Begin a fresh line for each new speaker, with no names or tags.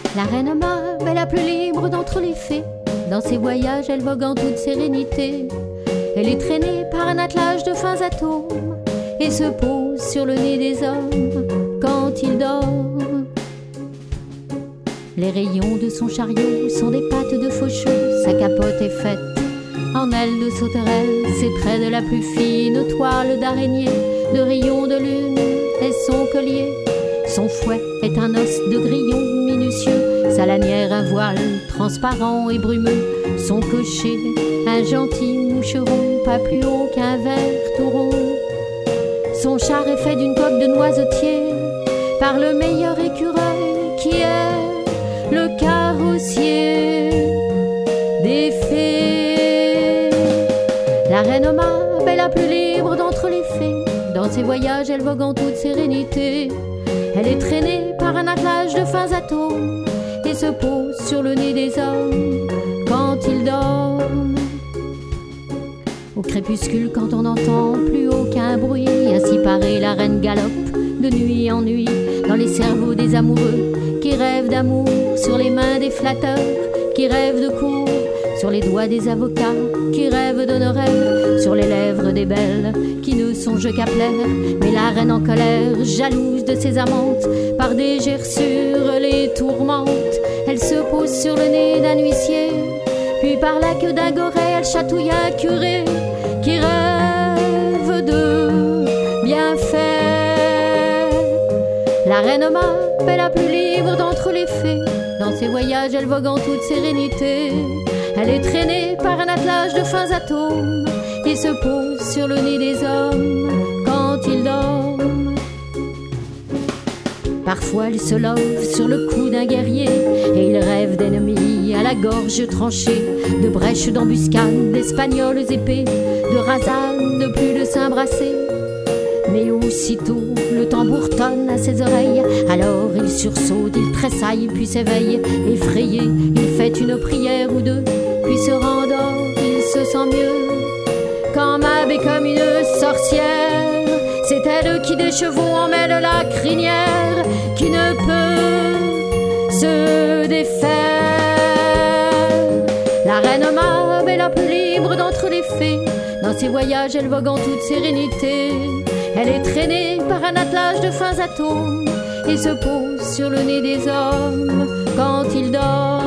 La reine Mab est la plus libre d'entre les fées. Dans ses voyages, elle vogue en toute sérénité. Elle est traînée par un attelage de fins atomes et se pose sur le nez des hommes quand ils dorment. Les rayons de son chariot sont des pattes de faucheux. Sa capote est faite en ailes de sauterelle. Ses traits de la plus fine toile d'araignée, de rayons de lune est son collier. Son fouet est un os de grillon minutieux. Sa lanière un voile transparent et brumeux. Son cocher un gentil moucheron, pas plus haut qu'un verre tout rond. Son char est fait d'une coque de noisetier par le meilleur écureuil qui est le carrossier des fées. La reine Mab est la plus libre d'entre les fées. Dans ses voyages, elle vogue en toute sérénité. Elle est traînée par un attelage de fins atomes et se pose sur le nez des hommes quand ils dorment. Au crépuscule, quand on n'entend plus aucun bruit, ainsi paraît la reine galope de nuit en nuit dans les cerveaux des amoureux qui rêvent d'amour, sur les mains des flatteurs qui rêvent de cour, sur les doigts des avocats qui rêvent d'honoraires, sur les lèvres des belles qui ne songent qu'à plaire. Mais la reine en colère, jalouse de ses amantes, par des gerçures les tourmente. Elle se pose sur le nez d'un huissier, puis par la queue d'un goret elle chatouille un curé qui rêve de bienfaits. La reine Mab est la plus libre d'entre les fées. Dans ses voyages, elle vogue en toute sérénité. Elle est traînée par un attelage de fins atomes et se pose sur le nez des hommes quand ils dorment. Parfois elle se love sur le cou d'un guerrier et il rêve d'ennemis à la gorge tranchée, de brèches d'embuscades, d'espagnoles épées, de rasades, de plus de seins brassés. Mais aussitôt le tambour tonne à ses oreilles, alors il sursaute, il tressaille puis s'éveille. Effrayé, il fait une prière ou deux, puis se rendort, il se sent mieux. Quand Mab est comme une sorcière, c'est elle qui des chevaux emmêle la crinière, qui ne peut se défaire. La reine Mab est la plus libre d'entre les fées. Dans ses voyages, elle vogue en toute sérénité. Elle est traînée par un attelage de fins atomes et se pose sur le nez des hommes quand ils dorment.